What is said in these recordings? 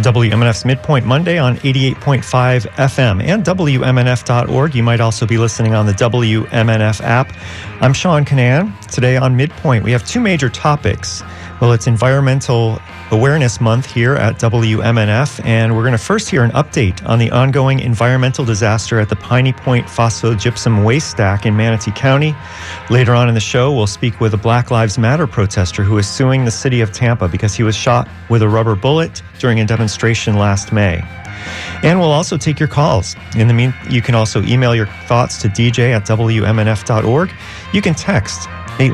WMNF's Midpoint Monday on 88.5 FM and WMNF.org. You might also be listening on the WMNF app. I'm Sean Canan. Today on Midpoint, we have two major topics. Well, it's Environmental Awareness Month here at WMNF, and we're going to first hear an update on the ongoing environmental disaster at the Piney Point phosphogypsum waste stack in Manatee County. Later on in the show, we'll speak with a Black Lives Matter protester who is suing the city of Tampa because he was shot with a rubber bullet during a demonstration last May. And we'll also take your calls. In the meantime, you can also email your thoughts to dj@wmnf.org. You can text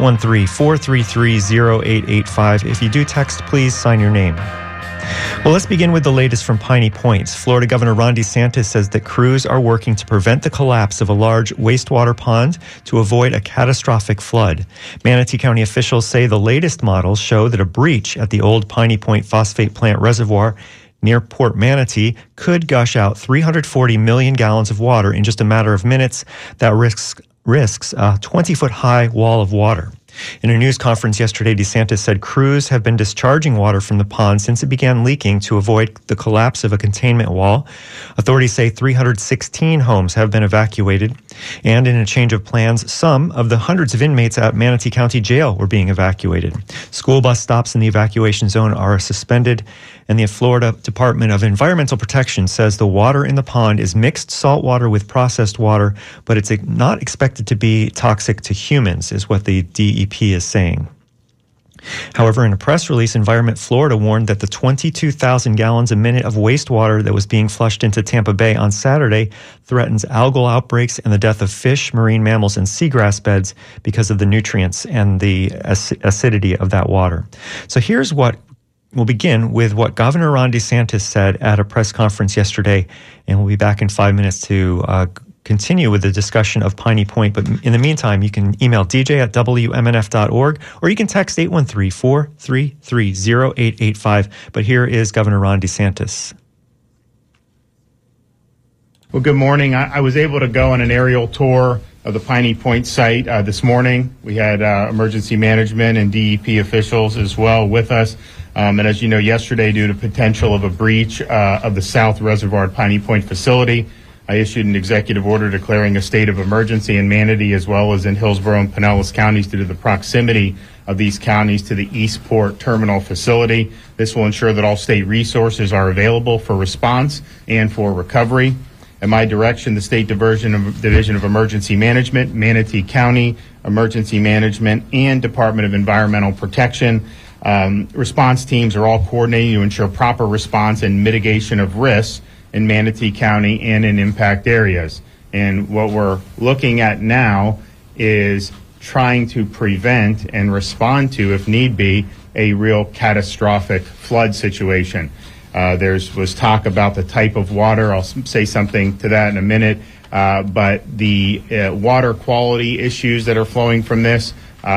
813-433-0885. If you do text, please sign your name. Well, let's begin with the latest from Piney Point. Florida Governor Ron DeSantis says that crews are working to prevent the collapse of a large wastewater pond to avoid a catastrophic flood. Manatee County officials say the latest models show that a breach at the old Piney Point phosphate plant reservoir near Port Manatee could gush out 340 million gallons of water in just a matter of minutes. That risks a 20-foot-high wall of water. In a news conference yesterday, DeSantis said crews have been discharging water from the pond since it began leaking to avoid the collapse of a containment wall. Authorities say 316 homes have been evacuated, and in a change of plans, some of the hundreds of inmates at Manatee County Jail were being evacuated. School bus stops in the evacuation zone are suspended, and the Florida Department of Environmental Protection says the water in the pond is mixed salt water with processed water, but it's not expected to be toxic to humans, is what the DEP is saying. However, in a press release, Environment Florida warned that the 22,000 gallons a minute of wastewater that was being flushed into Tampa Bay on Saturday threatens algal outbreaks and the death of fish, marine mammals, and seagrass beds because of the nutrients and the acidity of that water. So we'll begin with what Governor Ron DeSantis said at a press conference yesterday, and we'll be back in 5 minutes to continue with the discussion of Piney Point. But in the meantime, you can email dj@wmnf.org, or you can text 813-433-0885. But here is Governor Ron DeSantis. Well, good morning. I was able to go on an aerial tour of the Piney Point site this morning. We had emergency management and DEP officials as well with us. And as you know, yesterday, due to potential of a breach of the South Reservoir at Piney Point facility, I issued an executive order declaring a state of emergency in Manatee as well as in Hillsborough and Pinellas counties due to the proximity of these counties to the Eastport terminal facility. This will ensure that all state resources are available for response and for recovery. At my direction, the State Division of Emergency Management, Manatee County Emergency Management, and Department of Environmental Protection response teams are all coordinating to ensure proper response and mitigation of risks in Manatee County and in impact areas. And what we're looking at now is trying to prevent and respond to, if need be, a real catastrophic flood situation. There was talk about the type of water. I'll say something to that in a minute. But the water quality issues that are flowing from this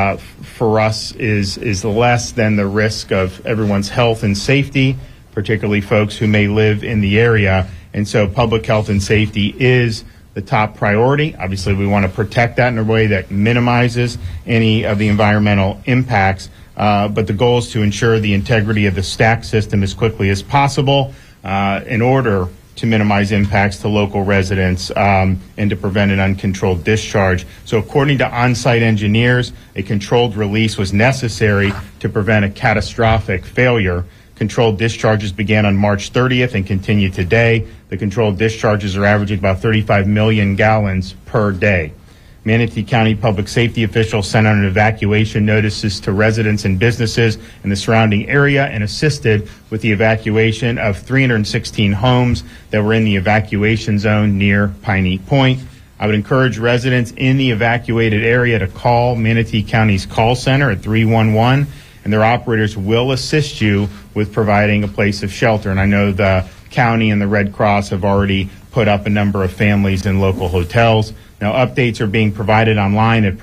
for us is less than the risk of everyone's health and safety, particularly folks who may live in the area. And so public health and safety is the top priority. Obviously, we want to protect that in a way that minimizes any of the environmental impacts. But the goal is to ensure the integrity of the stack system as quickly as possible in order to minimize impacts to local residents and to prevent an uncontrolled discharge. So according to on-site engineers, a controlled release was necessary to prevent a catastrophic failure. Controlled discharges began on March 30th and continue today. The controlled discharges are averaging about 35 million gallons per day. Manatee County public safety officials sent out evacuation notices to residents and businesses in the surrounding area and assisted with the evacuation of 316 homes that were in the evacuation zone near Piney Point. I would encourage residents in the evacuated area to call Manatee County's call center at 311, and their operators will assist you with providing a place of shelter. And I know the county and the Red Cross have already put up a number of families in local hotels. Now, updates are being provided online at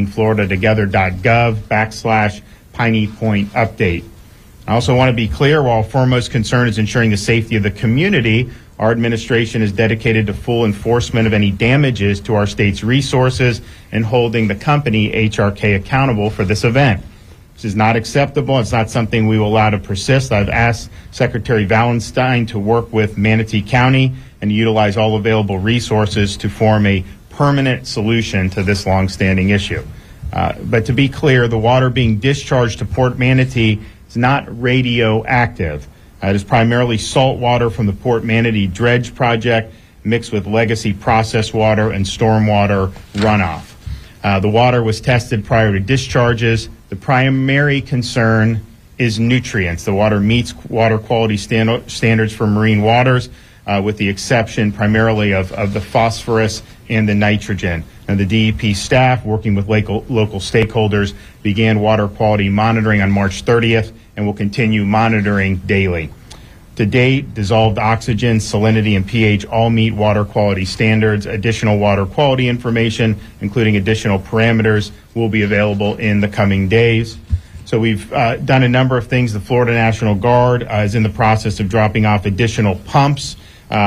protectingfloridatogether.gov/Piney Point update. I also want to be clear, while foremost concern is ensuring the safety of the community, our administration is dedicated to full enforcement of any damages to our state's resources and holding the company, HRK, accountable for this event. This is not acceptable. It's not something we will allow to persist. I've asked Secretary Valenstein to work with Manatee County and utilize all available resources to form a permanent solution to this longstanding issue. But to be clear, the water being discharged to Port Manatee is not radioactive. It is primarily salt water from the Port Manatee Dredge Project mixed with legacy process water and stormwater runoff. The water was tested prior to discharges. The primary concern is nutrients. The water meets water quality standards for marine waters, with the exception primarily of the phosphorus and the nitrogen. And the DEP staff, working with local stakeholders, began water quality monitoring on March 30th and will continue monitoring daily. To date, dissolved oxygen, salinity, and pH all meet water quality standards. Additional water quality information, including additional parameters, will be available in the coming days. So we've done a number of things. The Florida National Guard is in the process of dropping off additional pumps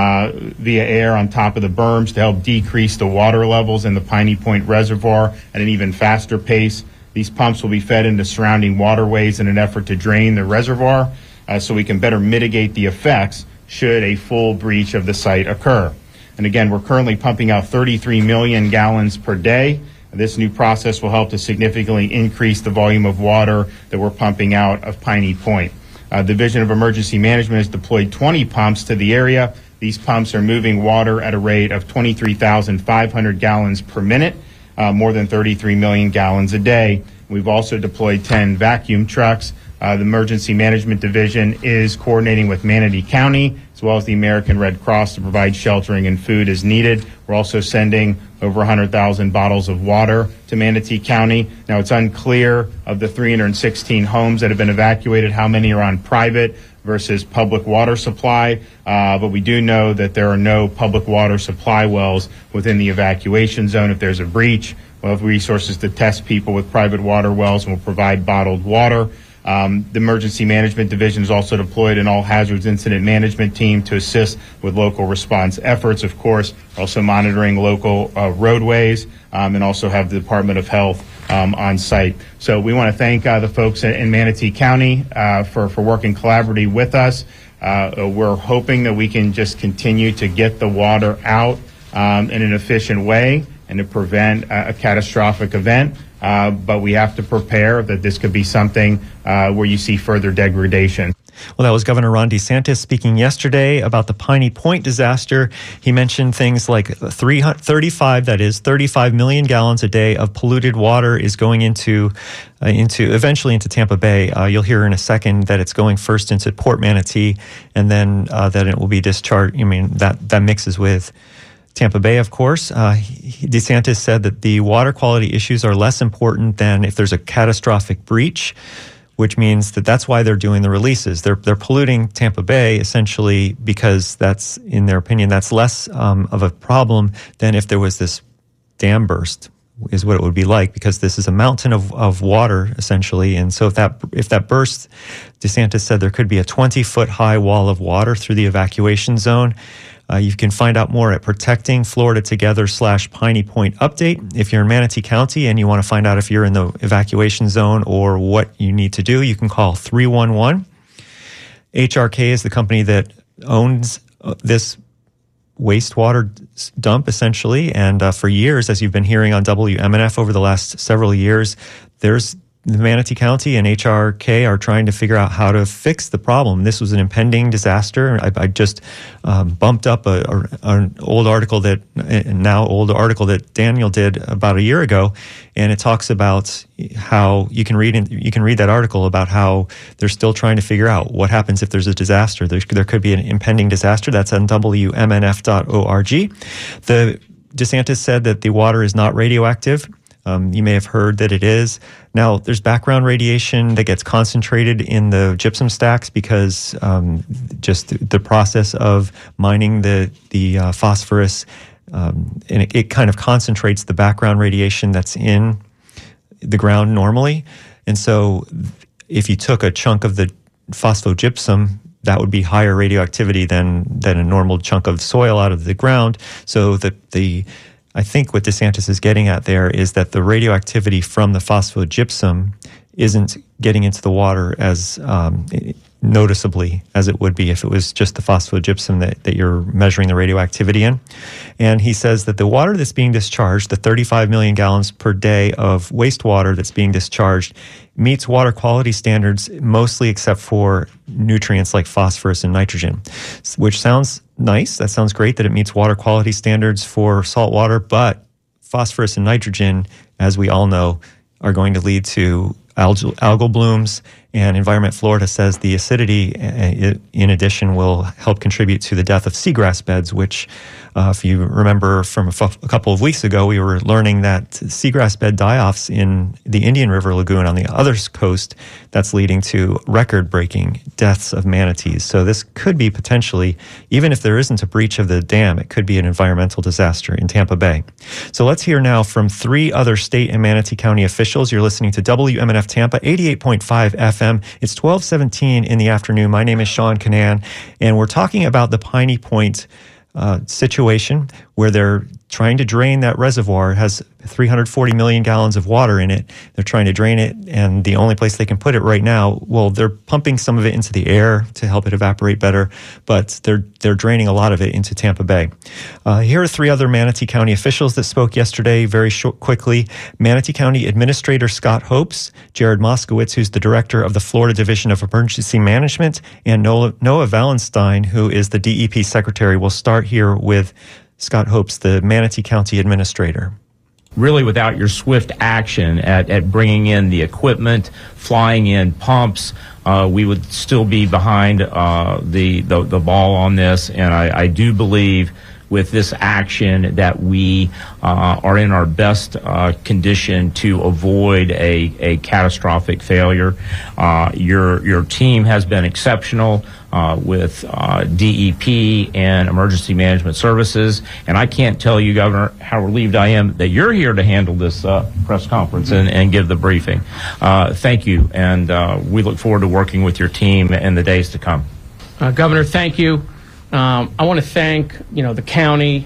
via air on top of the berms to help decrease the water levels in the Piney Point Reservoir at an even faster pace. These pumps will be fed into surrounding waterways in an effort to drain the reservoir so we can better mitigate the effects should a full breach of the site occur. And again, we're currently pumping out 33 million gallons per day. This new process will help to significantly increase the volume of water that we're pumping out of Piney Point. Division of Emergency Management has deployed 20 pumps to the area. These pumps are moving water at a rate of 23,500 gallons per minute, more than 33 million gallons a day. We've also deployed 10 vacuum trucks. The Emergency Management Division is coordinating with Manatee County as well as the American Red Cross to provide sheltering and food as needed. We're also sending over 100,000 bottles of water to Manatee County. Now, it's unclear of the 316 homes that have been evacuated, how many are on private versus public water supply, but we do know that there are no public water supply wells within the evacuation zone. If there's a breach, we'll have resources to test people with private water wells and will provide bottled water. The Emergency Management Division is also deployed an all-hazards incident management team to assist with local response efforts. Of course, also monitoring local roadways and also have the Department of Health on site. So we want to thank the folks in Manatee County for working collaboratively with us. We're hoping that we can just continue to get the water out in an efficient way and to prevent a catastrophic event. But we have to prepare that this could be something where you see further degradation. Well, that was Governor Ron DeSantis speaking yesterday about the Piney Point disaster. He mentioned things like 35 million gallons a day of polluted water is going eventually into Tampa Bay. You'll hear in a second that it's going first into Port Manatee, and then that it will be discharged. I mean, that mixes with Tampa Bay, of course. DeSantis said that the water quality issues are less important than if there's a catastrophic breach, which means that's why they're doing the releases. They're polluting Tampa Bay essentially because that's, in their opinion, that's less of a problem than if there was this dam burst, is what it would be like, because this is a mountain of water essentially. And so if that bursts, DeSantis said there could be a 20-foot high wall of water through the evacuation zone. You can find out more at protectingfloridatogether.com/Piney Point update. If you're in Manatee County and you want to find out if you're in the evacuation zone or what you need to do, you can call 311. HRK is the company that owns this wastewater dump, essentially. And for years, as you've been hearing on WMNF over the last several years, there's the Manatee County and HRK are trying to figure out how to fix the problem. This was an impending disaster. I just bumped up an old article that Daniel did about a year ago, and it talks about how you can read that article about how they're still trying to figure out what happens if there's a disaster. There could be an impending disaster. That's on WMNF.org. The DeSantis said that the water is not radioactive. You may have heard that it is. Now, there's background radiation that gets concentrated in the gypsum stacks because just the process of mining the phosphorus, and it kind of concentrates the background radiation that's in the ground normally. And so if you took a chunk of the phosphogypsum, that would be higher radioactivity than a normal chunk of soil out of the ground. So I think what DeSantis is getting at there is that the radioactivity from the phosphogypsum isn't getting into the water as noticeably as it would be if it was just the phosphogypsum that you're measuring the radioactivity in. And he says that the water that's being discharged, the 35 million gallons per day of wastewater that's being discharged, meets water quality standards mostly except for nutrients like phosphorus and nitrogen, which sounds nice. That sounds great that it meets water quality standards for salt water, but phosphorus and nitrogen, as we all know, are going to lead to algal blooms, and Environment Florida says the acidity, in addition, will help contribute to the death of seagrass beds, which, if you remember from a couple of weeks ago, we were learning that seagrass bed die-offs in the Indian River Lagoon on the other coast, that's leading to record-breaking deaths of manatees. So this could be potentially, even if there isn't a breach of the dam, it could be an environmental disaster in Tampa Bay. So let's hear now from 3 other state and Manatee County officials. You're listening to WMNF Tampa, 88.5 FM. It's 12:17 in the afternoon. My name is Sean Canan, and we're talking about the Piney Point situation where they're trying to drain that reservoir. It has 340 million gallons of water in it. They're trying to drain it, and the only place they can put it right now, well, they're pumping some of it into the air to help it evaporate better, but they're draining a lot of it into Tampa Bay. Here are 3 other Manatee County officials that spoke yesterday very quickly. Manatee County Administrator Scott Hopes, Jared Moskowitz, who's the director of the Florida Division of Emergency Management, and Noah Valenstein, who is the DEP secretary. We'll start here with Scott Hopes, the Manatee County Administrator. Really, without your swift action at bringing in the equipment, flying in pumps, we would still be behind the ball on this. And I do believe with this action that we are in our best condition to avoid a catastrophic failure. Your team has been exceptional with DEP and Emergency Management Services, and I can't tell you, Governor, how relieved I am that you're here to handle this press conference and give the briefing. Thank you, and we look forward to working with your team in the days to come. Governor, thank you. I want to thank, the county,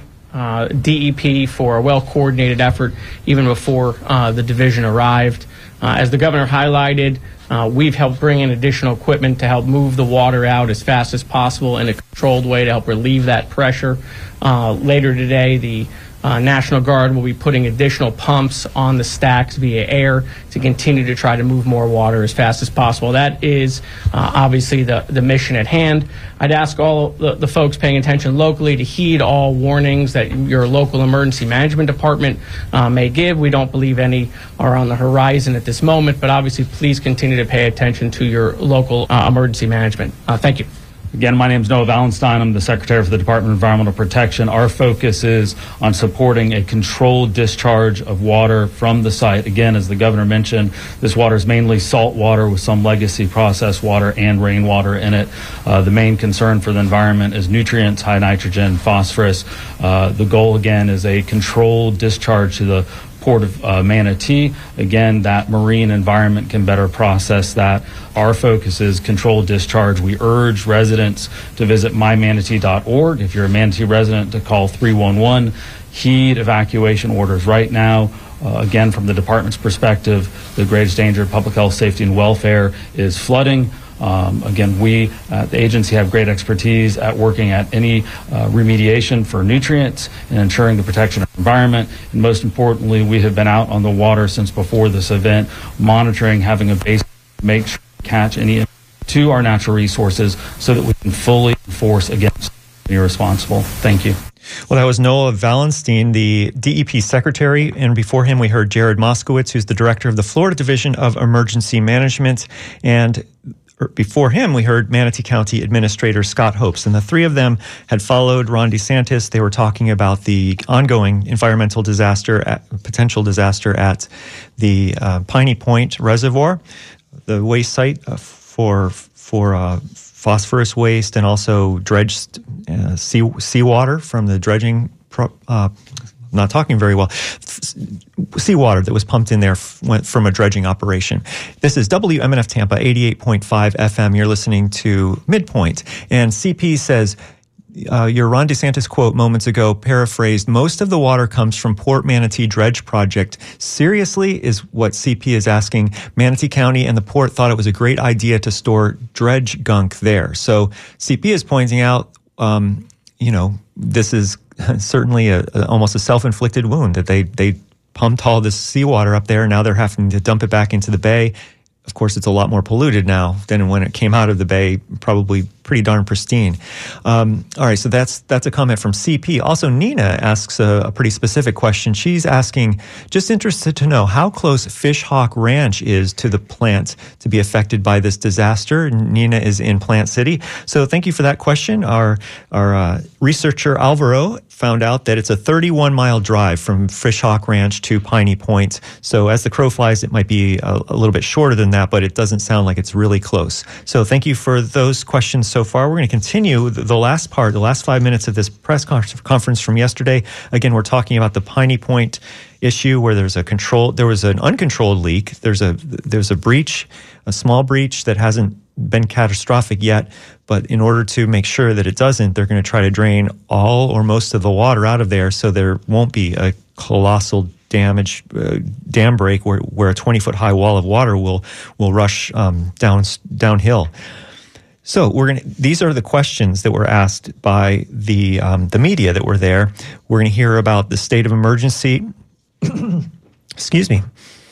DEP for a well-coordinated effort even before the division arrived. As the governor highlighted, we've helped bring in additional equipment to help move the water out as fast as possible in a controlled way to help relieve that pressure. Later today, the National Guard will be putting additional pumps on the stacks via air to continue to try to move more water as fast as possible. That is obviously the mission at hand. I'd ask all the folks paying attention locally to heed all warnings that your local emergency management department may give. We don't believe any are on the horizon at this moment, but obviously please continue to pay attention to your local emergency management. Thank you. Again, my name is Noah Valenstein. I'm the Secretary for the Department of Environmental Protection. Our focus is on supporting a controlled discharge of water from the site. Again, as the governor mentioned, this water is mainly salt water with some legacy processed water and rainwater in it. The main concern for the environment is nutrients, high nitrogen, phosphorus. The goal, again, is a controlled discharge to the Port of Manatee. Again, that marine environment can better process that. Our focus is controlled discharge. We urge residents to visit mymanatee.org. If you're a Manatee resident, to call 311. Heed evacuation orders right now. Again, from the department's perspective, the greatest danger of public health, safety, and welfare is flooding. Again, we at the agency have great expertise at working at any remediation for nutrients and ensuring the protection of the environment. And most importantly, we have been out on the water since before this event, monitoring, having a base, make sure we catch any to our natural resources so that we can fully enforce against irresponsible. Thank you. Well, that was Noah Valenstein, the DEP secretary, and before him we heard Jared Moskowitz, who's the director of the Florida Division of Emergency Management, and before him, we heard Manatee County Administrator Scott Hopes, and the 3 of them had followed Ron DeSantis. They were talking about the ongoing environmental disaster, potential disaster at the Piney Point Reservoir, the waste site for phosphorus waste and also dredged seawater from the dredging. Not talking very well. Seawater that was pumped in there went from a dredging operation. This is WMNF Tampa, 88.5 FM. You're listening to Midpoint. And CP says your Ron DeSantis quote moments ago, paraphrased, most of the water comes from Port Manatee Dredge Project. Seriously, is what CP is asking. Manatee County and the port thought it was a great idea to store dredge gunk there. So CP is pointing out, this is certainly almost a self-inflicted wound that they pumped all this seawater up there. Now they're having to dump it back into the bay. Of course, it's a lot more polluted now than when it came out of the bay, probably pretty darn pristine. All right, so that's a comment from CP. Also, Nina asks a pretty specific question. She's asking, just interested to know how close Fish Hawk Ranch is to the plant to be affected by this disaster. Nina is in Plant City. So thank you for that question. Our researcher Alvaro found out that it's a 31-mile drive from Fish Hawk Ranch to Piney Point. So as the crow flies, it might be a little bit shorter than that, but it doesn't sound like it's really close. So thank you for those questions so far. We're going to continue the last 5 minutes of this press conference from yesterday. Again, we're talking about the Piney Point issue where there was an uncontrolled leak. There's a breach, a small breach that hasn't been catastrophic yet, but in order to make sure that it doesn't, they're going to try to drain all or most of the water out of there so there won't be a colossal damage dam break where a 20-foot high wall of water will rush downhill. So these are the questions that were asked by the media that were there. We're going to hear about the state of emergency. Excuse me.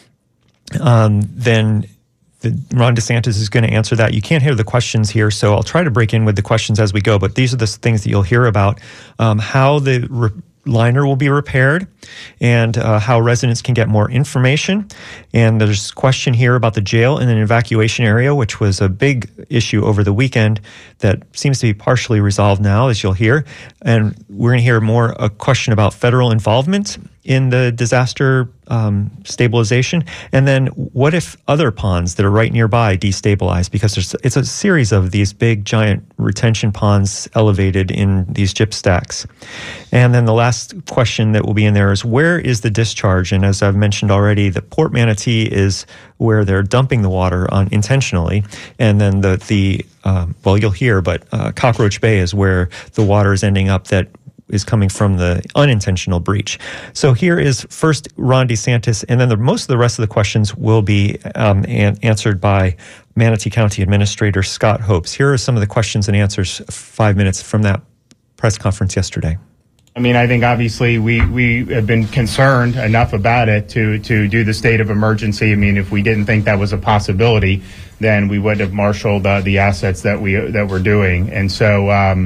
Then Ron DeSantis is going to answer that. You can't hear the questions here, so I'll try to break in with the questions as we go, but these are the things that you'll hear about. How the liner will be repaired and how residents can get more information. And there's a question here about the jail in an evacuation area, which was a big issue over the weekend that seems to be partially resolved now, as you'll hear. And we're going to hear a question about federal involvement in the disaster stabilization. And then what if other ponds that are right nearby destabilize? Because it's a series of these big, giant retention ponds elevated in these gyp stacks. And then the last question that will be in there is, where is the discharge? And as I've mentioned already, the Port Manatee is where they're dumping the water on intentionally. And then you'll hear, but Cockroach Bay is where the water is ending up that is coming from the unintentional breach. So here is first Ron DeSantis, and then most of the rest of the questions will be answered by Manatee County Administrator Scott Hopes. Here are some of the questions and answers 5 minutes from that press conference yesterday. I mean, I think obviously we have been concerned enough about it to do the state of emergency. I mean, if we didn't think that was a possibility, then we would have marshaled the assets that we're doing. And so,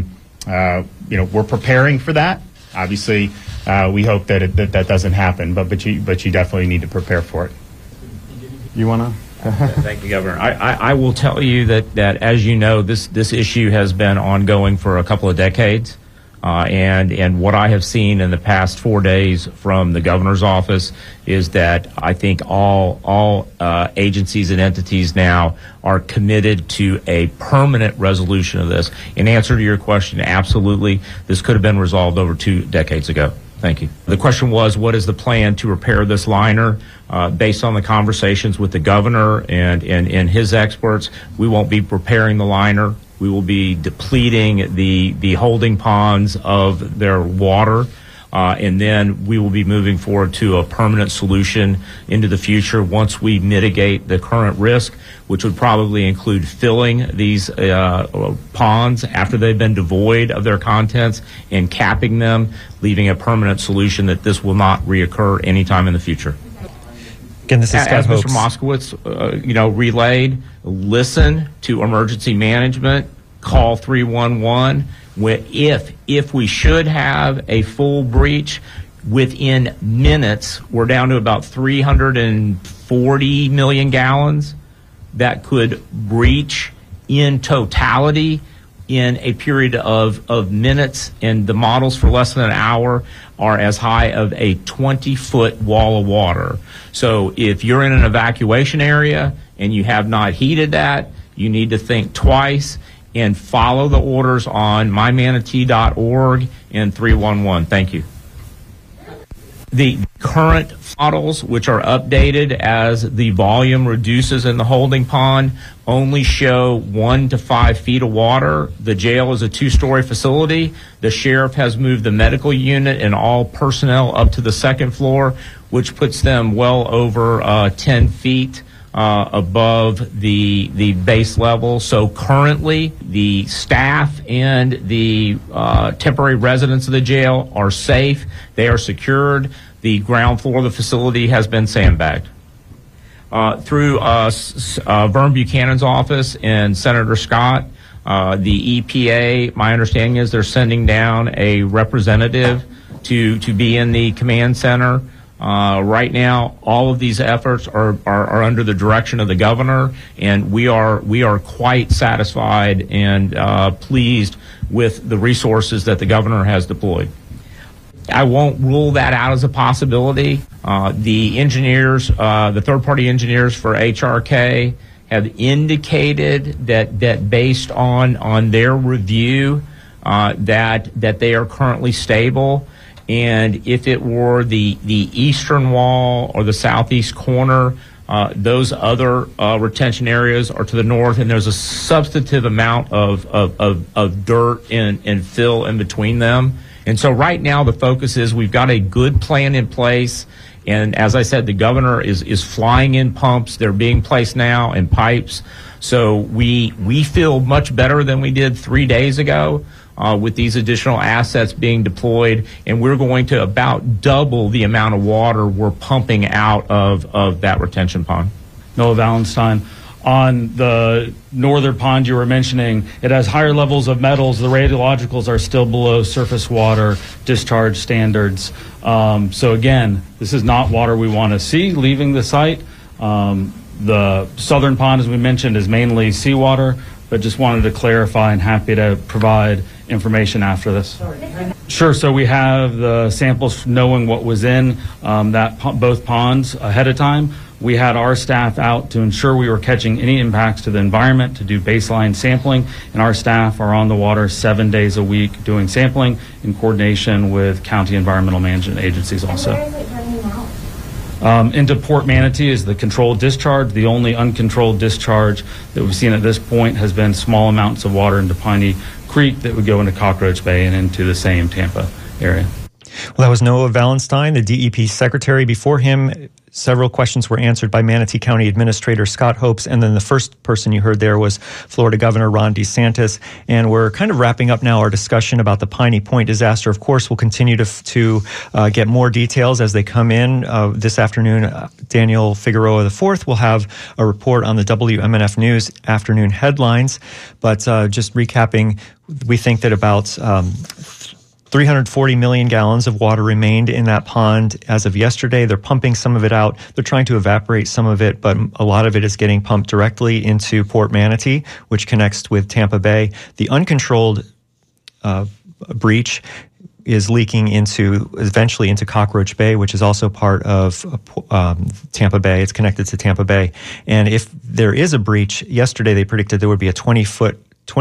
we're preparing for that. Obviously, we hope that doesn't happen, but you definitely need to prepare for it. You want to? Thank you, Governor. I will tell you that as you know, this issue has been ongoing for a couple of decades. And what I have seen in the past 4 days from the governor's office is that I think all agencies and entities now are committed to a permanent resolution of this. In answer to your question, absolutely, this could have been resolved over 2 decades ago. Thank you. The question was, what is the plan to repair this liner? Based on the conversations with the governor and his experts, we won't be repairing the liner. We will be depleting the holding ponds of their water, and then we will be moving forward to a permanent solution into the future once we mitigate the current risk, which would probably include filling these ponds after they've been devoid of their contents and capping them, leaving a permanent solution that this will not reoccur anytime in the future. Again, this is Scott Hopes. Mr. Moskowitz, relayed, listen to emergency management, call 311. If we should have a full breach, within minutes, we're down to about 340 million gallons that could breach in totality in a period of minutes, and the models for less than an hour are as high of a 20-foot wall of water. So if you're in an evacuation area and you have not heeded that, you need to think twice and follow the orders on mymanatee.org and 311. Thank you. The current models, which are updated as the volume reduces in the holding pond, only show 1 to 5 feet of water. The jail is a 2-story facility. The sheriff has moved the medical unit and all personnel up to the 2nd floor, which puts them well over 10 feet above the base level. So currently, the staff and the temporary residents of the jail are safe. They are secured. The ground floor of the facility has been sandbagged. Through Vern Buchanan's office and Senator Scott, the EPA, my understanding is they're sending down a representative to be in the command center. Right now, all of these efforts are under the direction of the governor, and we are quite satisfied and pleased with the resources that the governor has deployed. I won't rule that out as a possibility. The engineers, the third-party engineers for HRK, have indicated that based on their review, that they are currently stable. And if it were the eastern wall or the southeast corner, those other retention areas are to the north, and there's a substantive amount of dirt and fill in between them. And so right now the focus is we've got a good plan in place. And as I said, the governor is flying in pumps. They're being placed now in pipes. So we feel much better than we did 3 days ago with these additional assets being deployed. And we're going to about double the amount of water we're pumping out of that retention pond. Noah Valenstein. On the northern pond you were mentioning, it has higher levels of metals. The radiologicals are still below surface water discharge standards. So again, this is not water we want to see leaving the site. The southern pond, as we mentioned, is mainly seawater, but just wanted to clarify and happy to provide information after this. Sure. So we have the samples knowing what was in both ponds ahead of time. We had our staff out to ensure we were catching any impacts to the environment to do baseline sampling, and our staff are on the water 7 days a week doing sampling in coordination with county environmental management agencies also. And where is it running out? Into Port Manatee is the controlled discharge. The only uncontrolled discharge that we've seen at this point has been small amounts of water into Piney Creek that would go into Cockroach Bay and into the same Tampa area. Well, that was Noah Valenstein, the DEP secretary. Before him, several questions were answered by Manatee County Administrator Scott Hopes, and then the first person you heard there was Florida Governor Ron DeSantis. And we're kind of wrapping up now our discussion about the Piney Point disaster. Of course, we'll continue to get more details as they come in. This afternoon, Daniel Figueroa IV will have a report on the WMNF News afternoon headlines. But just recapping, we think that about 340 million gallons of water remained in that pond as of yesterday. They're pumping some of it out. They're trying to evaporate some of it, but a lot of it is getting pumped directly into Port Manatee, which connects with Tampa Bay. The uncontrolled breach is leaking eventually into Cockroach Bay, which is also part of Tampa Bay. It's connected to Tampa Bay. And if there is a breach, yesterday they predicted there would be a 20-foot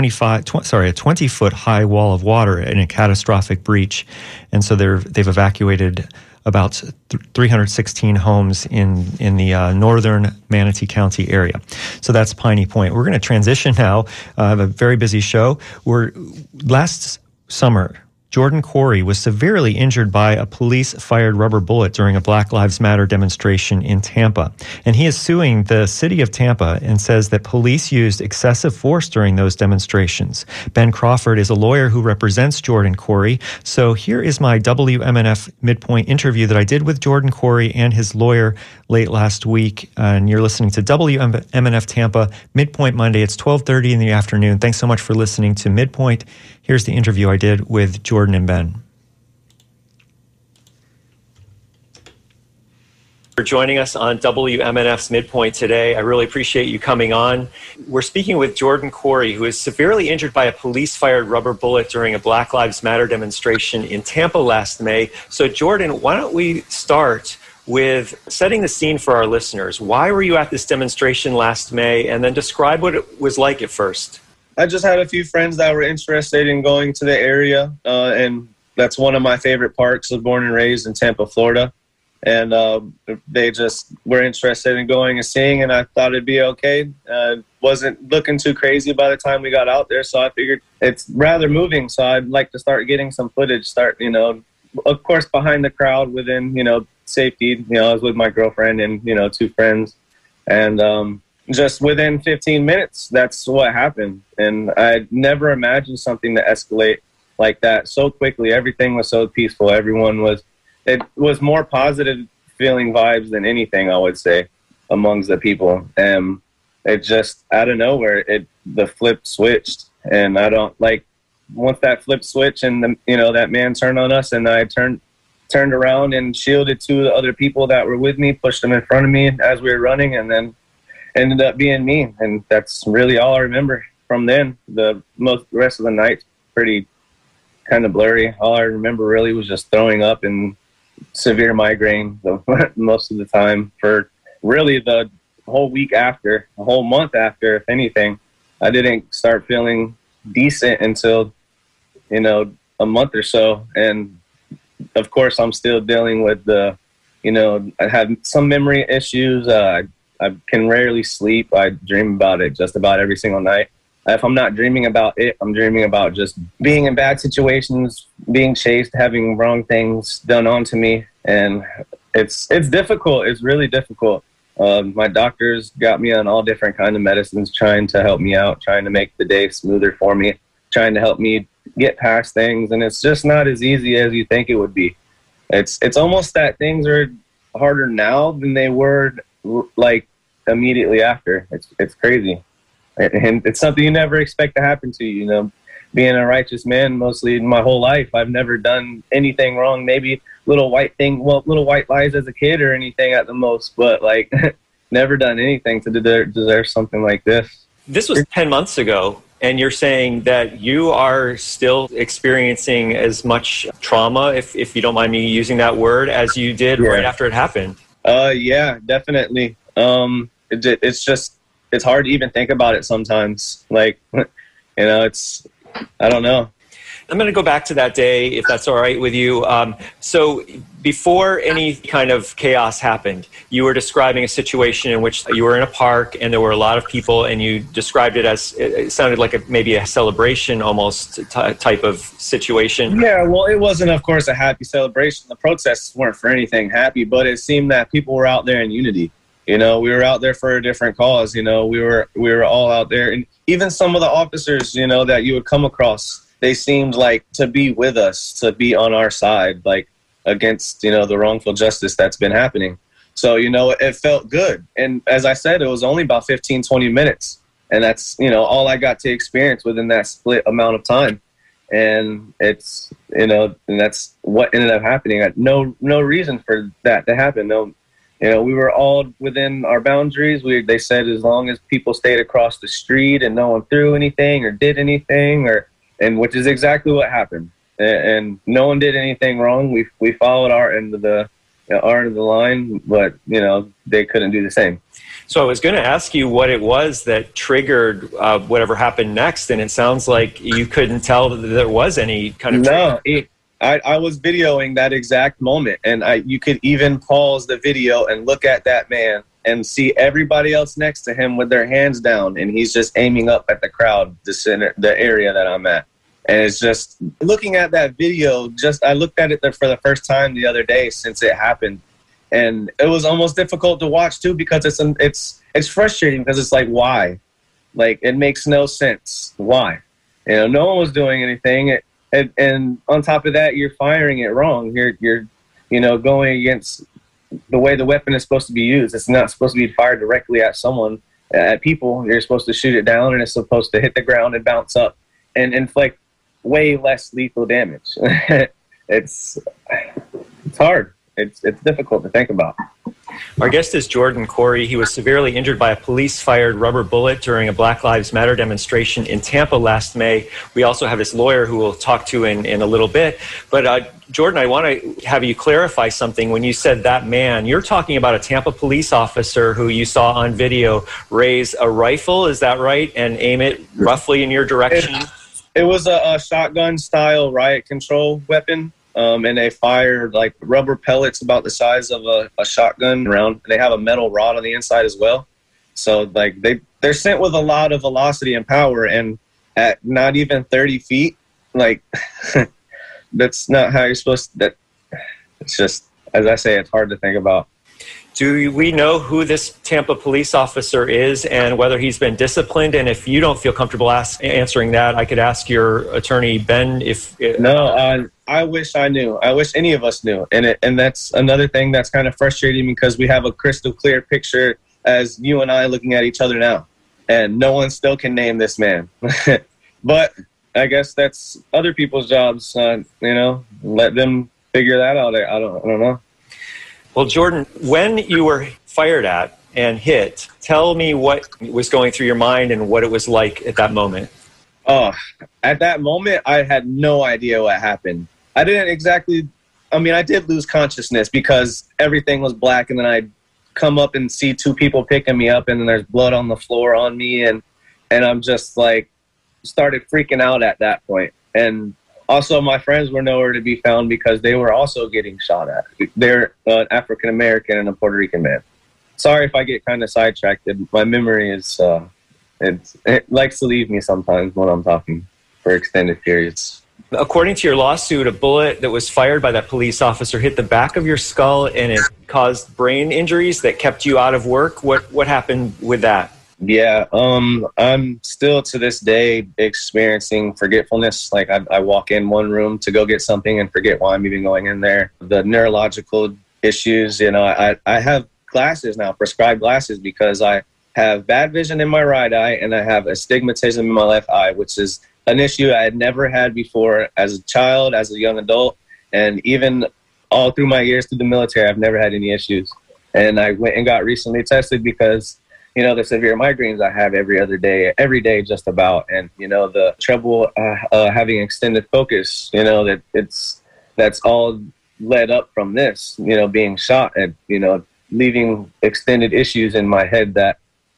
high wall of water in a catastrophic breach. And so they've evacuated about 316 homes in the northern Manatee County area. So that's Piney Point. We're going to transition now. I have a very busy show. Last summer, Jordan Corey was severely injured by a police-fired rubber bullet during a Black Lives Matter demonstration in Tampa. And he is suing the city of Tampa and says that police used excessive force during those demonstrations. Ben Crawford is a lawyer who represents Jordan Corey. So here is my WMNF Midpoint interview that I did with Jordan Corey and his lawyer late last week. And you're listening to WMNF Tampa, Midpoint Monday. It's 12:30 in the afternoon. Thanks so much for listening to Midpoint. Here's the interview I did with Jordan and Ben. For joining us on WMNF's Midpoint today. I really appreciate you coming on. We're speaking with Jordan Corey, who is severely injured by a police-fired rubber bullet during a Black Lives Matter demonstration in Tampa last May. So Jordan, why don't we start with setting the scene for our listeners. Why were you at this demonstration last May? And then describe what it was like at first. I just had a few friends that were interested in going to the area, and that's one of my favorite parks. I was born and raised in Tampa, Florida. and they just were interested in going and seeing, and I thought it'd be okay. Wasn't looking too crazy by the time we got out there, so I figured it's rather moving, so I'd like to start getting some footage, of course, behind the crowd, within, safety. I was with my girlfriend and, 2 friends, and just within 15 minutes, that's what happened. And I never imagined something to escalate like that so quickly. Everything was so peaceful. It was more positive feeling vibes than anything, I would say, amongst the people. And it just, out of nowhere, the flip switched. And once that flip switch and that man turned on us, and I turned around and shielded 2 of the other people that were with me, pushed them in front of me as we were running, and then ended up being me. And that's really all I remember from then. The rest of the night's pretty kind of blurry. All I remember really was just throwing up and severe migraine most of the time for really the whole week after, a whole month after, if anything. I didn't start feeling decent until, a month or so. And of course, I'm still dealing with I have some memory issues. I can rarely sleep. I dream about it just about every single night. If I'm not dreaming about it, I'm dreaming about just being in bad situations, being chased, having wrong things done onto me. And it's difficult. It's really difficult. My doctors got me on all different kinds of medicines, trying to help me out, trying to make the day smoother for me, trying to help me get past things. And it's just not as easy as you think it would be. It's almost that things are harder now than they were immediately after. It's crazy. And it's something you never expect to happen to you. Being a righteous man mostly my whole life, I've never done anything wrong. Maybe little white lies as a kid or anything at the most, but never done anything to deserve something like this. This was 10 months ago, and you're saying that you are still experiencing as much trauma, if you don't mind me using that word, as you did right after it happened. Yeah, definitely. It's hard to even think about it sometimes. It's, I don't know. I'm going to go back to that day, if that's all right with you. So before any kind of chaos happened, you were describing a situation in which you were in a park and there were a lot of people, and you described it as, it sounded like maybe a celebration almost type of situation. Yeah, well, it wasn't, of course, a happy celebration. The protests weren't for anything happy, but it seemed that people were out there in unity. We were out there for a different cause. We were all out there. And even some of the officers, that you would come across, they seemed like to be with us, to be on our side, against, the wrongful justice that's been happening. So, it felt good. And as I said, it was only about 15, 20 minutes. And that's, all I got to experience within that split amount of time. And it's, and that's what ended up happening. I had no reason for that to happen. No. We were all within our boundaries. They said as long as people stayed across the street and no one threw anything or did anything, and which is exactly what happened. And no one did anything wrong. We followed our end of the line, but they couldn't do the same. So I was going to ask you what it was that triggered whatever happened next, and it sounds like you couldn't tell that there was any kind of trigger. No. I was videoing that exact moment, and you could even pause the video and look at that man and see everybody else next to him with their hands down, and he's just aiming up at the crowd, the area that I'm at. And it's just looking at that video. I looked at it for the first time the other day since it happened, and it was almost difficult to watch too, because it's frustrating, because it's why, it makes no sense. Why? No one was doing anything. And on top of that, you're firing it wrong. You're going against the way the weapon is supposed to be used. It's not supposed to be fired directly at someone, at people. You're supposed to shoot it down, and it's supposed to hit the ground and bounce up and inflict way less lethal damage. It's hard. It's difficult to think about. Our guest is Jordan Corey. He was severely injured by a police-fired rubber bullet during a Black Lives Matter demonstration in Tampa last May. We also have his lawyer, who we'll talk to in a little bit. But Jordan, I want to have you clarify something. When you said that man, you're talking about a Tampa police officer who you saw on video raise a rifle, is that right, and aim it roughly in your direction? It was a shotgun-style riot control weapon. and they fire like rubber pellets about the size of a shotgun round. They have a metal rod on the inside as well. So like they're sent with a lot of velocity and power, and at not even 30 feet, like that's not how you're supposed to. It's just, as I say, it's hard to think about. Do we know who this Tampa police officer is and whether he's been disciplined? And if you don't feel comfortable answering that, I could ask your attorney, Ben, if... No, I wish I knew. I wish any of us knew. And that's another thing that's kind of frustrating, because we have a crystal clear picture as you and I looking at each other now. And no one still can name this man. But I guess that's other people's jobs, let them figure that out. I don't know. Well, Jordan, when you were fired at and hit, tell me what was going through your mind and what it was like at that moment. Oh, at that moment, I had no idea what happened. I did lose consciousness because everything was black, and then I'd come up and see two people picking me up, and then there's blood on the floor on me, and I'm just like, started freaking out at that point. And also, my friends were nowhere to be found because they were also getting shot at. They're an African-American and a Puerto Rican man. Sorry if I get kind of sidetracked. My memory is, it likes to leave me sometimes when I'm talking for extended periods. According to your lawsuit, a bullet that was fired by that police officer hit the back of your skull and it caused brain injuries that kept you out of work. What happened with that? Yeah, I'm still to this day experiencing forgetfulness. Like I walk in one room to go get something and forget why I'm even going in there. The neurological issues, I have glasses now, prescribed glasses, because I have bad vision in my right eye and I have astigmatism in my left eye, which is an issue I had never had before as a child, as a young adult, and even all through my years through the military, I've never had any issues. And I went and got recently tested because the severe migraines I have every day just about. And, the trouble having extended focus, that's all led up from this, being shot and, leaving extended issues in my head that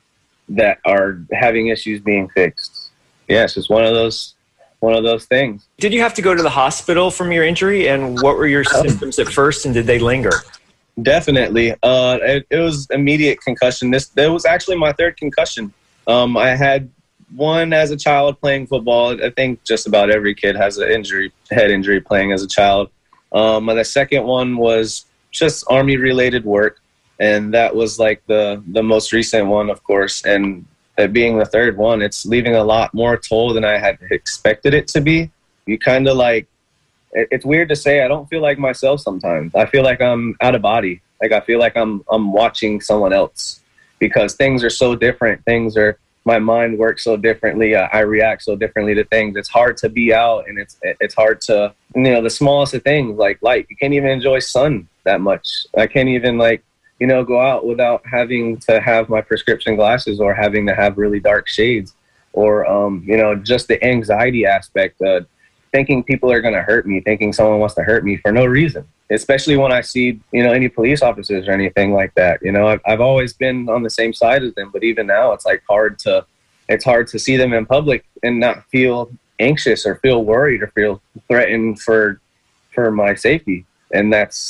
are having issues being fixed. Yeah, it's just one of those things. Did you have to go to the hospital from your injury? And what were your symptoms at first, and did they linger? Definitely. It was immediate concussion. That was actually my third concussion. I had one as a child playing football. I think just about every kid has a head injury playing as a child. The second one was just Army-related work, and that was like the most recent one, of course. And that being the third one, it's leaving a lot more toll than I had expected it to be. You kind of like, it's weird to say, I don't feel like myself sometimes. I feel like I'm out of body. Like I feel like I'm watching someone else, because things are so different. My mind works so differently. I react so differently to things. It's hard to be out, and it's hard to, the smallest of things like light. You can't even enjoy sun that much. I can't even go out without having to have my prescription glasses or having to have really dark shades, or, just the anxiety aspect of thinking people are going to hurt me, thinking someone wants to hurt me for no reason, especially when I see, any police officers or anything like that. I've always been on the same side as them, but even now it's hard to see them in public and not feel anxious or feel worried or feel threatened for my safety. And that's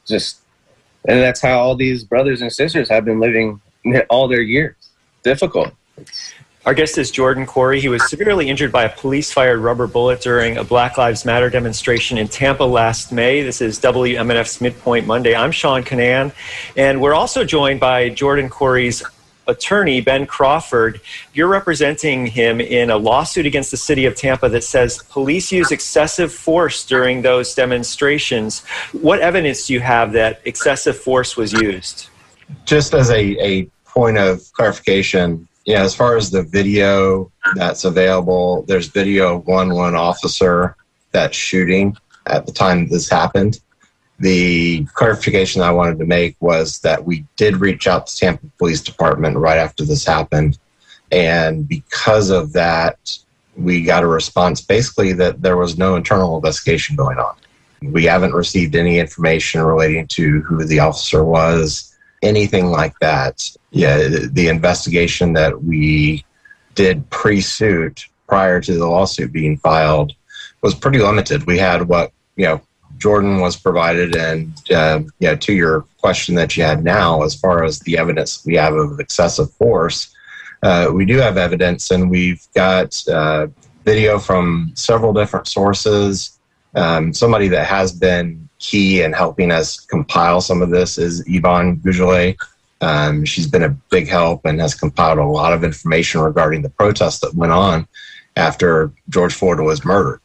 how all these brothers and sisters have been living all their years. Difficult. Our guest is Jordan Corey. He was severely injured by a police-fired rubber bullet during a Black Lives Matter demonstration in Tampa last May. This is WMNF's Midpoint Monday. I'm Sean Canan, and we're also joined by Jordan Corey's attorney, Ben Crawford. You're representing him in a lawsuit against the city of Tampa that says police use excessive force during those demonstrations. What evidence do you have that excessive force was used? Just as a point of clarification, as far as the video that's available, there's video of one officer that's shooting at the time this happened. The clarification I wanted to make was that we did reach out to Tampa Police Department right after this happened. And because of that, we got a response basically that there was no internal investigation going on. We haven't received any information relating to who the officer was, anything like that. Yeah, the investigation that we did pre-suit prior to the lawsuit being filed was pretty limited. We had Jordan was provided, and to your question that you had now, as far as the evidence we have of excessive force, we do have evidence, and we've got video from several different sources. Somebody that has been key in helping us compile some of this is Yvonne Gougelet. She's been a big help and has compiled a lot of information regarding the protests that went on after George Floyd was murdered.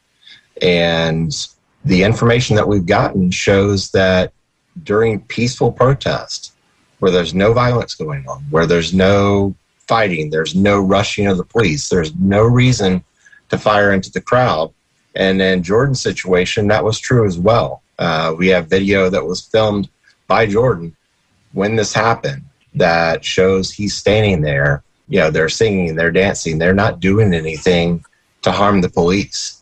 And the information that we've gotten shows that during peaceful protest, where there's no violence going on, where there's no fighting, there's no rushing of the police, there's no reason to fire into the crowd. And in Jordan's situation, that was true as well. We have video that was filmed by Jordan when this happened that shows he's standing there. They're singing, they're dancing, they're not doing anything to harm the police.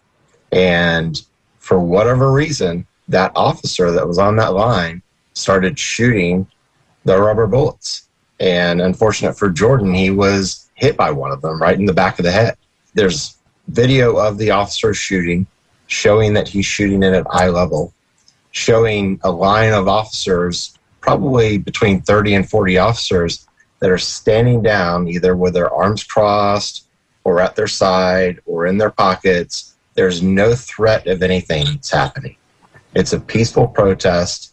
And for whatever reason, that officer that was on that line started shooting the rubber bullets. And unfortunate for Jordan, he was hit by one of them right in the back of the head. There's video of the officer shooting, showing that he's shooting in at eye level, showing a line of officers, probably between 30 and 40 officers, that are standing down either with their arms crossed or at their side or in their pockets. There's no threat of anything that's happening. It's a peaceful protest,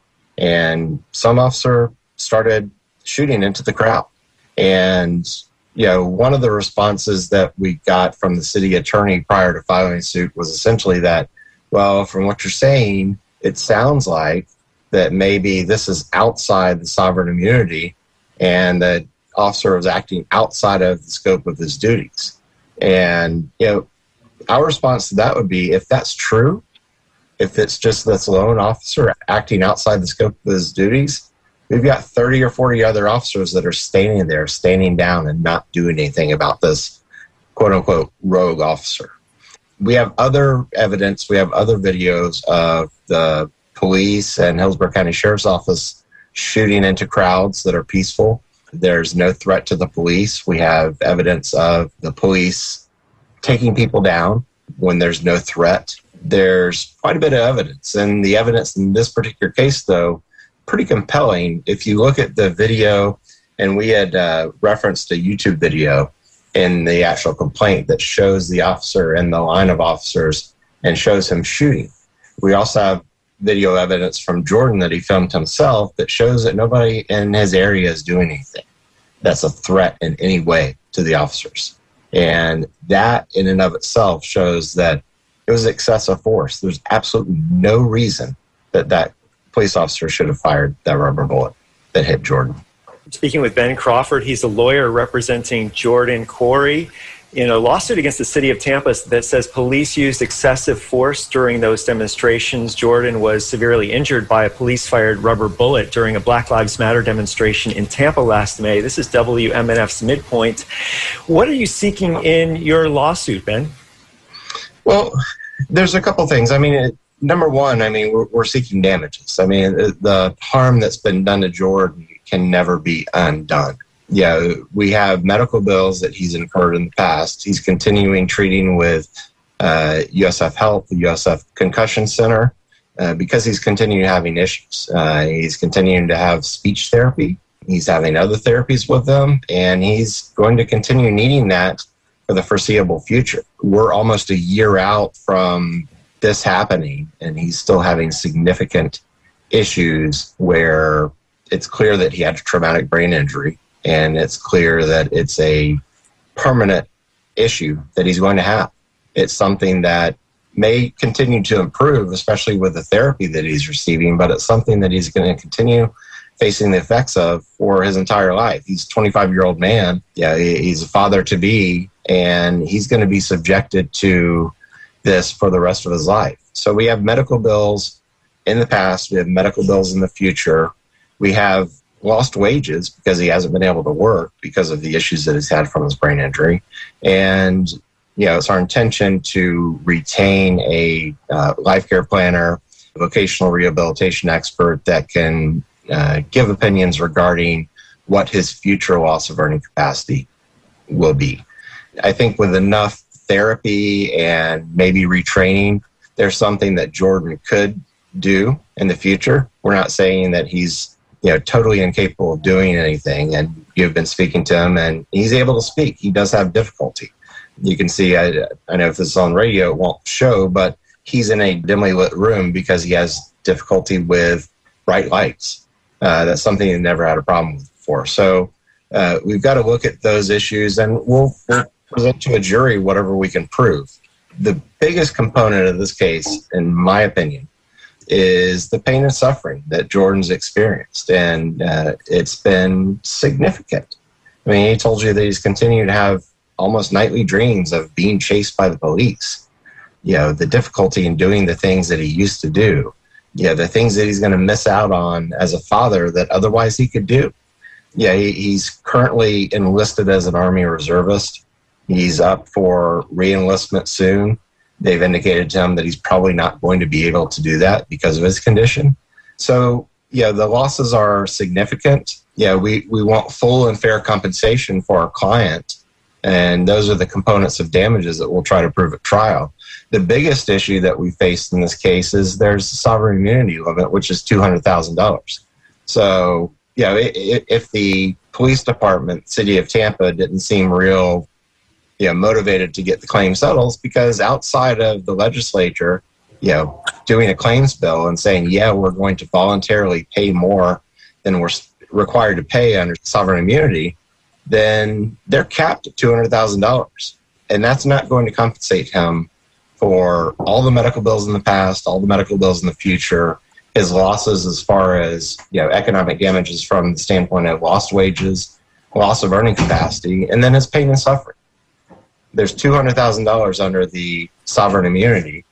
and some officer started shooting into the crowd. And, one of the responses that we got from the city attorney prior to filing suit was essentially that, well, from what you're saying, it sounds like that maybe this is outside the sovereign immunity and that officer was acting outside of the scope of his duties. And, our response to that would be, if that's true, if it's just this lone officer acting outside the scope of his duties, we've got 30 or 40 other officers that are standing there, standing down and not doing anything about this quote-unquote rogue officer. We have other evidence, we have other videos of the police and Hillsborough County Sheriff's Office shooting into crowds that are peaceful. There's no threat to the police. We have evidence of the police taking people down when there's no threat. There's quite a bit of evidence. And the evidence in this particular case, though, pretty compelling. If you look at the video, and we had referenced a YouTube video in the actual complaint that shows the officer and the line of officers and shows him shooting. We also have video evidence from Jordan that he filmed himself that shows that nobody in his area is doing anything that's a threat in any way to the officers. And that in and of itself shows that it was excessive force. There's absolutely no reason that police officer should have fired that rubber bullet that hit Jordan. Speaking with Ben Crawford, he's a lawyer representing Jordan Corey in a lawsuit against the city of Tampa that says police used excessive force during those demonstrations. Jordan was severely injured by a police-fired rubber bullet during a Black Lives Matter demonstration in Tampa last May. This is WMNF's Midpoint. What are you seeking in your lawsuit, Ben? Well, there's a couple things. Number one, we're seeking damages. The harm that's been done to Jordan can never be undone. Yeah, we have medical bills that he's incurred in the past. He's continuing treating with USF Health, the USF Concussion Center, because he's continuing having issues. He's continuing to have speech therapy. He's having other therapies with them, and he's going to continue needing that for the foreseeable future. We're almost a year out from this happening, and he's still having significant issues where it's clear that he had a traumatic brain injury. And it's clear that it's a permanent issue that he's going to have. It's something that may continue to improve, especially with the therapy that he's receiving, but it's something that he's going to continue facing the effects of for his entire life. He's a 25-year-old man. Yeah, he's a father-to-be, and he's going to be subjected to this for the rest of his life. So we have medical bills in the past. We have medical bills in the future. We have lost wages because he hasn't been able to work because of the issues that he's had from his brain injury. And, it's our intention to retain a life care planner, a vocational rehabilitation expert that can give opinions regarding what his future loss of earning capacity will be. I think with enough therapy and maybe retraining, there's something that Jordan could do in the future. We're not saying that he's totally incapable of doing anything. And you've been speaking to him, and he's able to speak. He does have difficulty. You can see, I know if this is on radio, it won't show, but he's in a dimly lit room because he has difficulty with bright lights. That's something he never had a problem with before. So we've got to look at those issues, and we'll present to a jury whatever we can prove. The biggest component of this case, in my opinion, is the pain and suffering that Jordan's experienced, and it's been significant. I mean, he told you that he's continued to have almost nightly dreams of being chased by the police. The difficulty in doing the things that he used to do. The things that he's going to miss out on as a father that otherwise he could do. He's currently enlisted as an Army reservist. He's up for re-enlistment soon. They've indicated to him that he's probably not going to be able to do that because of his condition. So, the losses are significant. We want full and fair compensation for our client, and those are the components of damages that we'll try to prove at trial. The biggest issue that we faced in this case is there's a sovereign immunity limit, which is $200,000. So, if the police department, City of Tampa, didn't seem real motivated to get the claim settled, because outside of the legislature, doing a claims bill and saying, we're going to voluntarily pay more than we're required to pay under sovereign immunity, then they're capped at $200,000. And that's not going to compensate him for all the medical bills in the past, all the medical bills in the future, his losses as far as, economic damages from the standpoint of lost wages, loss of earning capacity, and then his pain and suffering. There's $200,000 under the sovereign immunity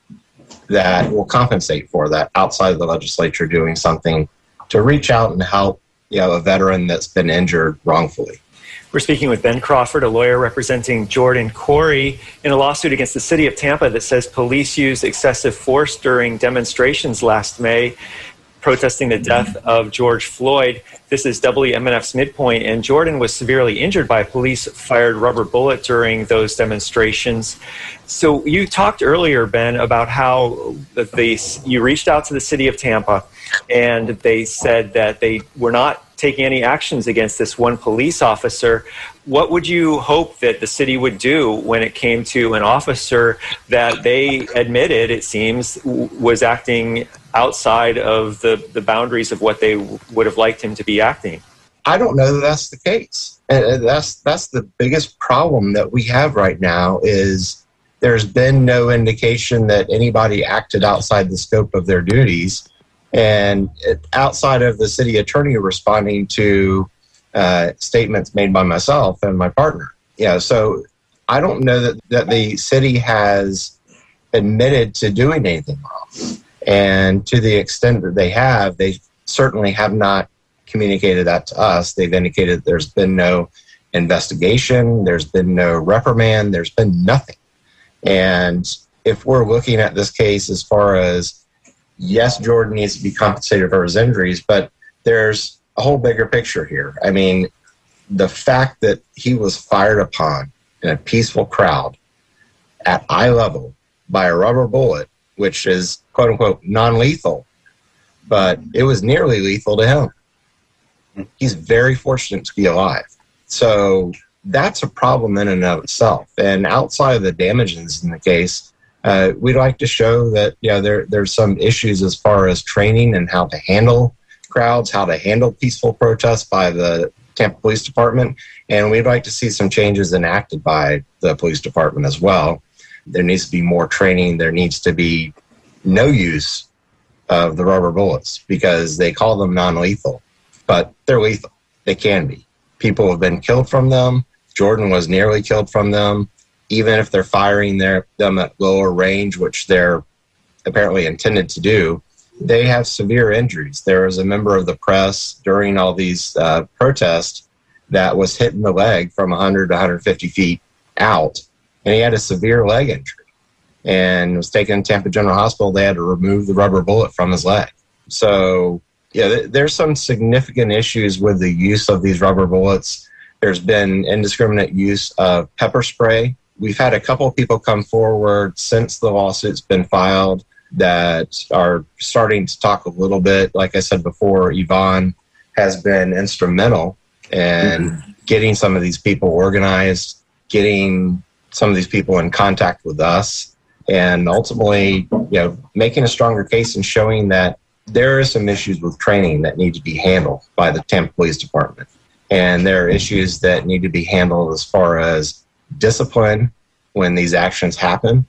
that will compensate for that outside of the legislature doing something to reach out and help, a veteran that's been injured wrongfully. We're speaking with Ben Crawford, a lawyer representing Jordan Corey, in a lawsuit against the City of Tampa that says police used excessive force during demonstrations last May, protesting the death of George Floyd. This is WMNF's Midpoint, and Jordan was severely injured by a police-fired rubber bullet during those demonstrations. So you talked earlier, Ben, about how you reached out to the City of Tampa, and they said that they were not taking any actions against this one police officer. What would you hope that the city would do when it came to an officer that they admitted, it seems, was acting outside of the boundaries of what they would have liked him to be acting? I don't know that that's the case. That's the biggest problem that we have right now is there's been no indication that anybody acted outside the scope of their duties. And outside of the city attorney responding to statements made by myself and my partner. So I don't know that the city has admitted to doing anything wrong. And to the extent that they certainly have not communicated that to us. They've indicated that there's been no investigation, there's been no reprimand, there's been nothing. And if we're looking at this case as far as, yes, Jordan needs to be compensated for his injuries, but there's a whole bigger picture here. I mean, the fact that he was fired upon in a peaceful crowd at eye level by a rubber bullet, which is quote unquote non-lethal, but it was nearly lethal to him. He's very fortunate to be alive. So that's a problem in and of itself. And outside of the damages in the case, we'd like to show that there's some issues as far as training and how to handle crowds, how to handle peaceful protests by the Tampa Police Department, and we'd like to see some changes enacted by the police department as well. There needs to be more training. There needs to be no use of the rubber bullets because they call them non-lethal, but they're lethal. They can be. People have been killed from them. Jordan was nearly killed from them. Even if they're firing them at lower range, which they're apparently intended to do, they have severe injuries. There was a member of the press during all these protests that was hit in the leg from 100 to 150 feet out, and he had a severe leg injury and was taken to Tampa General Hospital. They had to remove the rubber bullet from his leg. So, there's some significant issues with the use of these rubber bullets. There's been indiscriminate use of pepper spray. We've had a couple of people come forward since the lawsuit's been filed that are starting to talk a little bit. Like I said before, Yvonne has been instrumental in getting some of these people organized, getting some of these people in contact with us, and ultimately, making a stronger case and showing that there are some issues with training that need to be handled by the Tampa Police Department. And there are issues that need to be handled as far as discipline when these actions happen.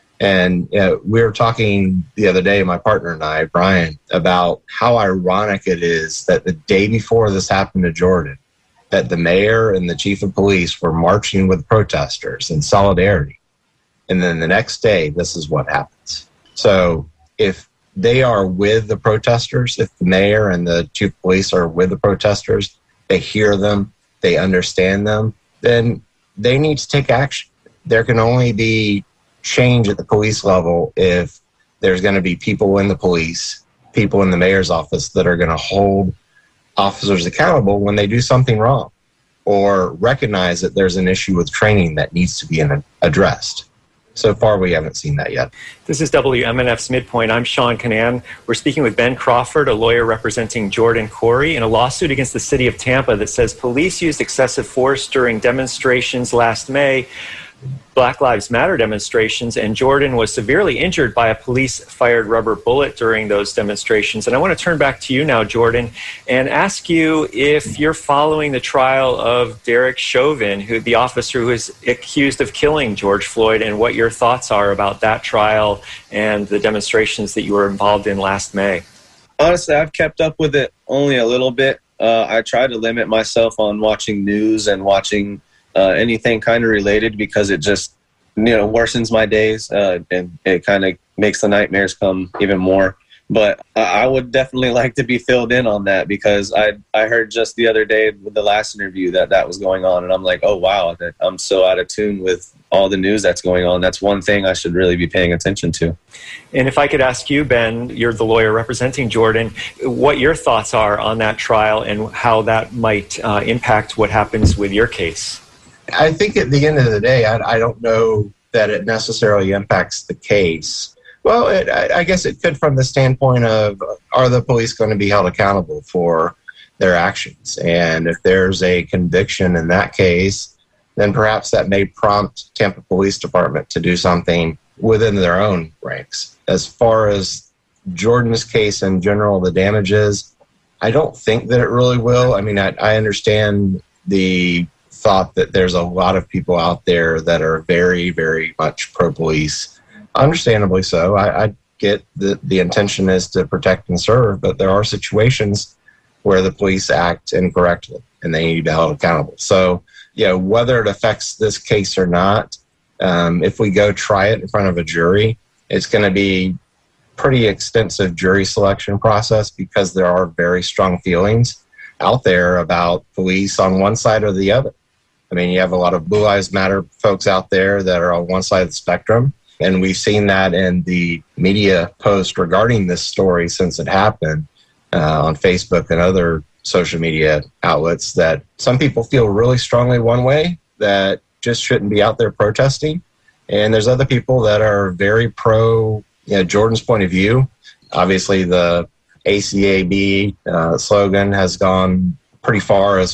And we were talking the other day, my partner and I, Brian, about how ironic it is that the day before this happened to Jordan, that the mayor and the chief of police were marching with protesters in solidarity. And then the next day, this is what happens. So if they are with the protesters, if the mayor and the chief of police are with the protesters, they hear them, they understand them, then they need to take action. There can only be change at the police level if there's going to be people in the police, people in the mayor's office that are going to hold officers accountable when they do something wrong or recognize that there's an issue with training that needs to be addressed. So far, we haven't seen that yet. This is WMNF's Midpoint. I'm Sean Canan. We're speaking with Ben Crawford, a lawyer representing Jordan Corey, in a lawsuit against the city of Tampa that says police used excessive force during demonstrations last May, Black Lives Matter demonstrations, and Jordan was severely injured by a police-fired rubber bullet during those demonstrations. And I want to turn back to you now, Jordan, and ask you if you're following the trial of Derek Chauvin, the officer who is accused of killing George Floyd, and what your thoughts are about that trial and the demonstrations that you were involved in last May. Honestly, I've kept up with it only a little bit. I try to limit myself on watching news and watching anything kind of related because it just, worsens my days and it kind of makes the nightmares come even more. But I would definitely like to be filled in on that because I heard just the other day with the last interview that was going on. And I'm like, oh, wow, I'm so out of tune with all the news that's going on. That's one thing I should really be paying attention to. And if I could ask you, Ben, you're the lawyer representing Jordan, what your thoughts are on that trial and how that might impact what happens with your case. I think at the end of the day, I don't know that it necessarily impacts the case. Well, I guess it could from the standpoint of, are the police going to be held accountable for their actions? And if there's a conviction in that case, then perhaps that may prompt Tampa Police Department to do something within their own ranks. As far as Jordan's case in general, the damages, I don't think that it really will. I mean, I understand the thought that there's a lot of people out there that are very, very much pro-police. Understandably so. I get that the intention is to protect and serve, but there are situations where the police act incorrectly and they need to be held accountable. So, whether it affects this case or not, if we go try it in front of a jury, it's going to be pretty extensive jury selection process because there are very strong feelings out there about police on one side or the other. I mean, you have a lot of Blue Lives Matter folks out there that are on one side of the spectrum. And we've seen that in the media post regarding this story since it happened on Facebook and other social media outlets, that some people feel really strongly one way that just shouldn't be out there protesting. And there's other people that are very pro Jordan's point of view. Obviously, the ACAB slogan has gone pretty far as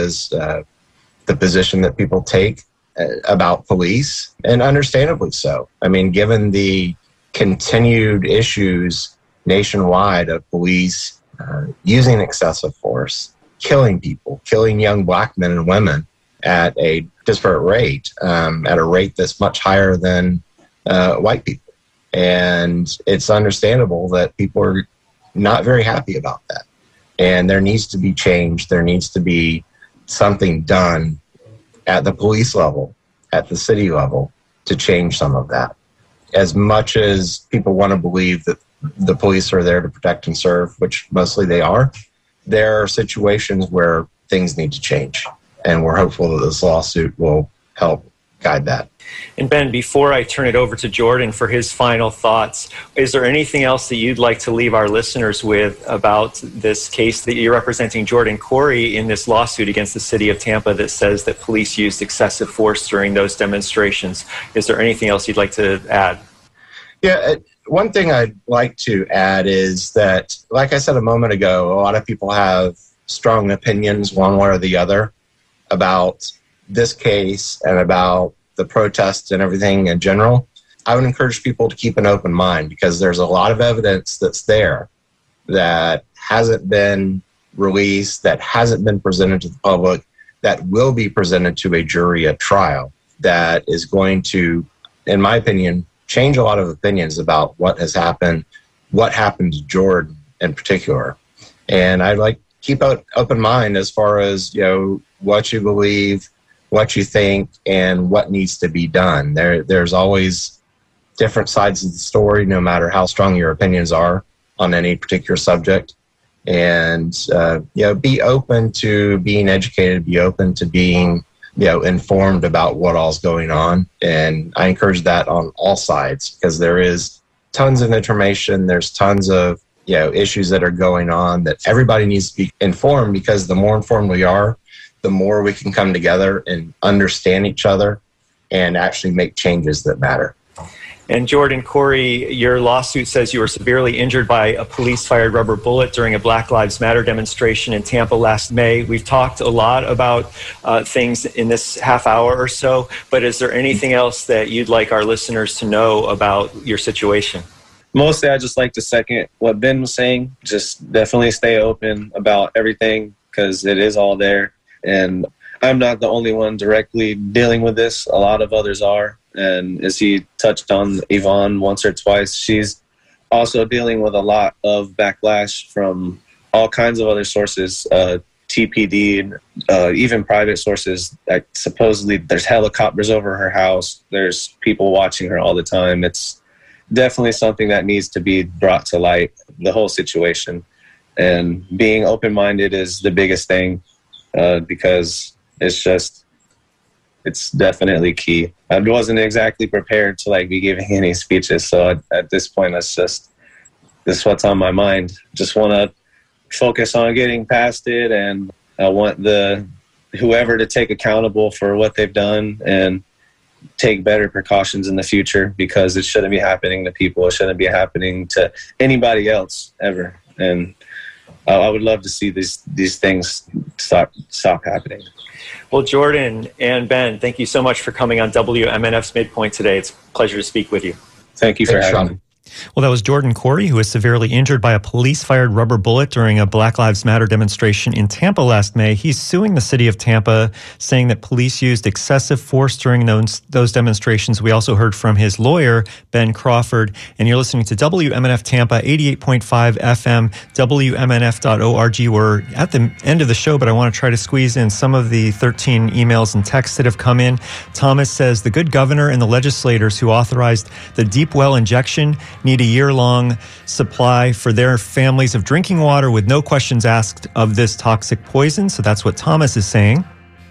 the position that people take about police, and understandably so. I mean, given the continued issues nationwide of police using excessive force, killing people, killing young black men and women at a disparate rate, at a rate that's much higher than white people. And it's understandable that people are not very happy about that. And there needs to be change. There needs to be something done at the police level, at the city level, to change some of that. As much as people want to believe that the police are there to protect and serve, which mostly they are, there are situations where things need to change. And we're hopeful that this lawsuit will help guide that. And Ben, before I turn it over to Jordan for his final thoughts, is there anything else that you'd like to leave our listeners with about this case that you're representing Jordan Corey in this lawsuit against the city of Tampa that says that police used excessive force during those demonstrations? Is there anything else you'd like to add? Yeah, one thing I'd like to add is that, like I said a moment ago, a lot of people have strong opinions one way or the other about this case and about the protests and everything in general. I would encourage people to keep an open mind because there's a lot of evidence that's there that hasn't been released, that hasn't been presented to the public, that will be presented to a jury at trial, that is going to, in my opinion, change a lot of opinions about what has happened, what happened to Jordan in particular. And I'd like to keep an open mind as far as, what you believe, what you think, and what needs to be done. There's always different sides of the story, no matter how strong your opinions are on any particular subject. And, be open to being educated, be open to being informed about what all's going on. And I encourage that on all sides because there is tons of information. There's tons of, issues that are going on that everybody needs to be informed because the more informed we are, the more we can come together and understand each other and actually make changes that matter. And Jordan Corey, your lawsuit says you were severely injured by a police-fired rubber bullet during a Black Lives Matter demonstration in Tampa last May. We've talked a lot about things in this half hour or so, but is there anything else that you'd like our listeners to know about your situation? Mostly, I just like to second what Ben was saying. Just definitely stay open about everything because it is all there. And I'm not the only one directly dealing with this. A lot of others are. And as he touched on Yvonne once or twice, she's also dealing with a lot of backlash from all kinds of other sources, TPD, even private sources. Like supposedly there's helicopters over her house. There's people watching her all the time. It's definitely something that needs to be brought to light, the whole situation. And being open-minded is the biggest thing because it's definitely key. I wasn't exactly prepared to be giving any speeches, so at this point, this is what's on my mind. Just want to focus on getting past it, and I want whoever to take accountable for what they've done and take better precautions in the future because it shouldn't be happening to people. It shouldn't be happening to anybody else ever. And I would love to see these things stop happening. Well, Jordan and Ben, thank you so much for coming on WMNF's Midpoint today. It's a pleasure to speak with you. Thank you for having me. Well, that was Jordan Corey, who was severely injured by a police-fired rubber bullet during a Black Lives Matter demonstration in Tampa last May. He's suing the city of Tampa, saying that police used excessive force during those demonstrations. We also heard from his lawyer, Ben Crawford. And you're listening to WMNF Tampa, 88.5 FM, WMNF.org. We're at the end of the show, but I want to try to squeeze in some of the 13 emails and texts that have come in. Thomas says, the good governor and the legislators who authorized the deep well injection need a year-long supply for their families of drinking water with no questions asked of this toxic poison. So that's what Thomas is saying.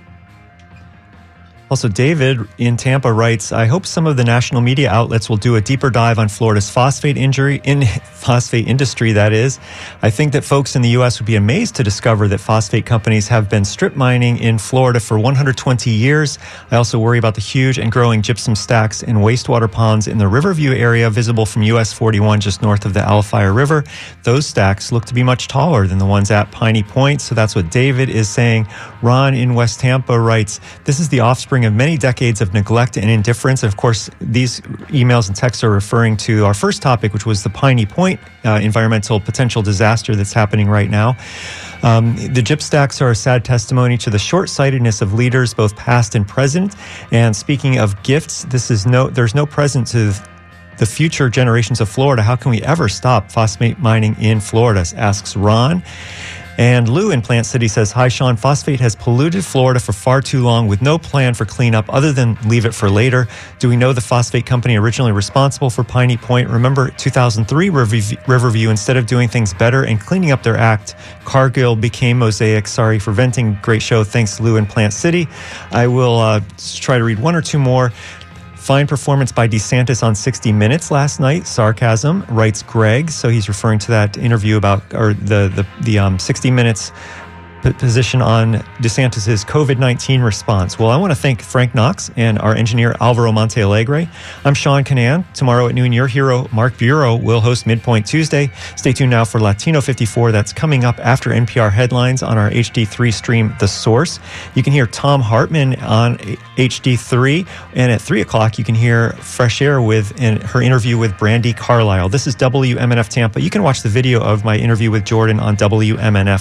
Also, David in Tampa writes, I hope some of the national media outlets will do a deeper dive on Florida's phosphate industry, that is. I think that folks in the U.S. would be amazed to discover that phosphate companies have been strip mining in Florida for 120 years. I also worry about the huge and growing gypsum stacks and wastewater ponds in the Riverview area visible from US 41 just north of the Alfire River. Those stacks look to be much taller than the ones at Piney Point. So that's what David is saying. Ron in West Tampa writes, this is the offspring of many decades of neglect and indifference. And of course, these emails and texts are referring to our first topic, which was the Piney Point environmental potential disaster that's happening right now. The gyp stacks are a sad testimony to the short-sightedness of leaders, both past and present. And speaking of gifts, there's no present to the future generations of Florida. How can we ever stop phosphate mining in Florida, asks Ron. And Lou in Plant City says, hi, Sean, phosphate has polluted Florida for far too long with no plan for cleanup other than leave it for later. Do we know the phosphate company originally responsible for Piney Point? Remember 2003 Riverview, instead of doing things better and cleaning up their act, Cargill became Mosaic. Sorry for venting. Great show. Thanks, Lou in Plant City. I will try to read one or two more. Fine performance by DeSantis on 60 Minutes last night. Sarcasm, writes Greg. So he's referring to that interview about, or the 60 Minutes position on DeSantis' COVID-19 response. Well, I want to thank Frank Knox and our engineer Alvaro Montealegre. I'm Sean Canan. Tomorrow at noon, your hero, Mark Bureau, will host Midpoint Tuesday. Stay tuned now for Latino 54. That's coming up after NPR headlines on our HD3 stream, The Source. You can hear Tom Hartman on HD3. And at 3 o'clock, you can hear Fresh Air with her interview with Brandi Carlile. This is WMNF Tampa. You can watch the video of my interview with Jordan on WMNF.